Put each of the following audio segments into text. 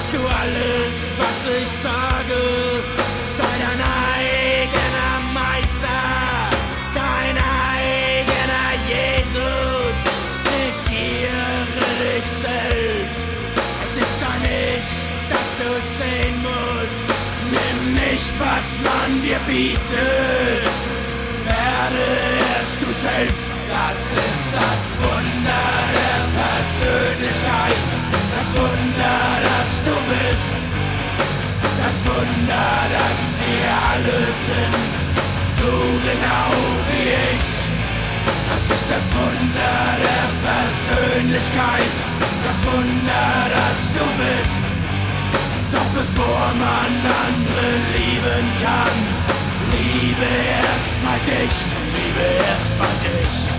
du alles, was ich sage. Sei dein eigener Meister, dein eigener Jesus. Regiere dich selbst. Es ist zwar nicht, dass du sehen musst. Nimm nicht, was man dir bietet. Werde erst du selbst. Das ist das Wunder der Persönlichkeit. Das Wunder, dass du bist. Das Wunder, dass wir alle sind. Du genau wie ich. Das ist das Wunder der Persönlichkeit. Das Wunder, dass du bist. Doch bevor man andere lieben kann, liebe erstmal dich, liebe erstmal dich.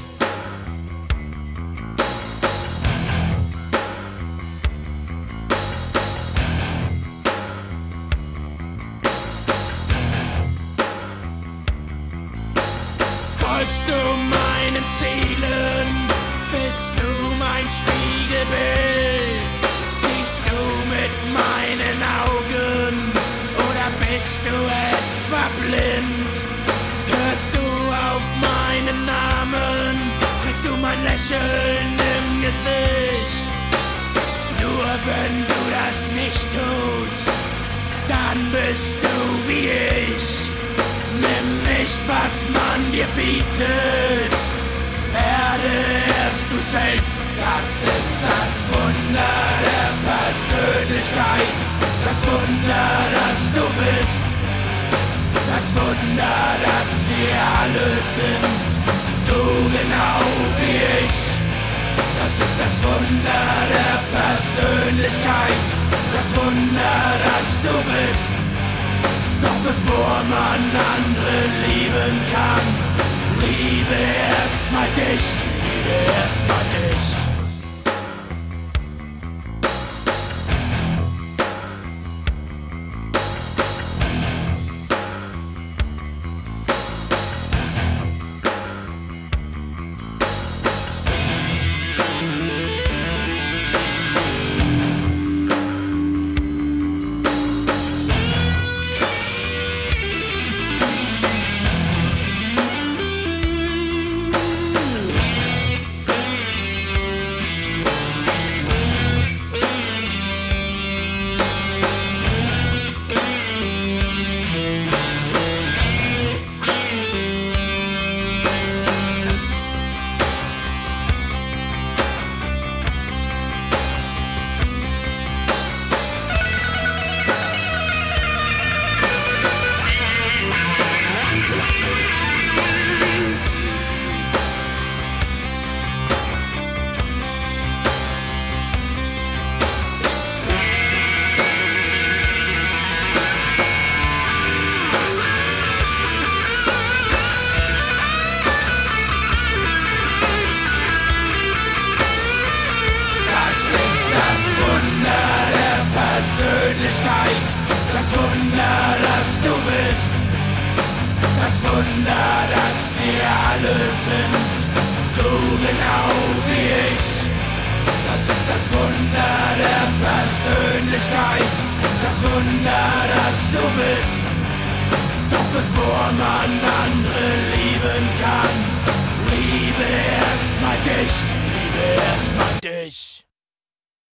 Folgst du meinen Zielen, bist du mein Spiegelbild. Siehst du mit meinen Augen oder bist du etwa blind? Hörst du auf meinen Namen, trägst du mein Lächeln im Gesicht. Nur wenn du das nicht tust, dann bist du wie ich. Nimm nicht, was man dir bietet. Werde erst du selbst. Das ist das Wunder der Persönlichkeit. Das Wunder, dass du bist. Das Wunder, dass wir alle sind. Du genau wie ich. Das ist das Wunder der Persönlichkeit. Das Wunder, dass du bist. Doch bevor man andere lieben kann, liebe erstmal dich, liebe erstmal dich. Das Wunder, dass du bist. Das Wunder, dass wir alle sind. Du genau wie ich. Das ist das Wunder der Persönlichkeit. Das Wunder, dass du bist. Doch bevor man andere lieben kann, liebe erstmal dich, liebe erstmal dich.